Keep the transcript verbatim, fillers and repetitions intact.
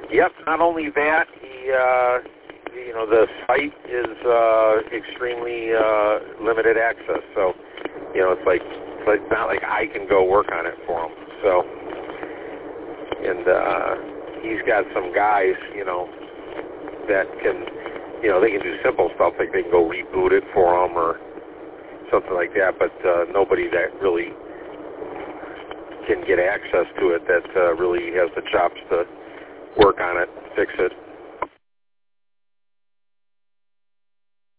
Yep. Not only that, he, uh, you know, the site is uh, extremely uh, limited access. So, you know, it's like it's like not like I can go work on it for him. So, and uh, he's got some guys, you know, that can, you know, they can do simple stuff like they can go reboot it for him or something like that. But uh, nobody that really can get access to it that uh, really has the chops to work on it, fix it.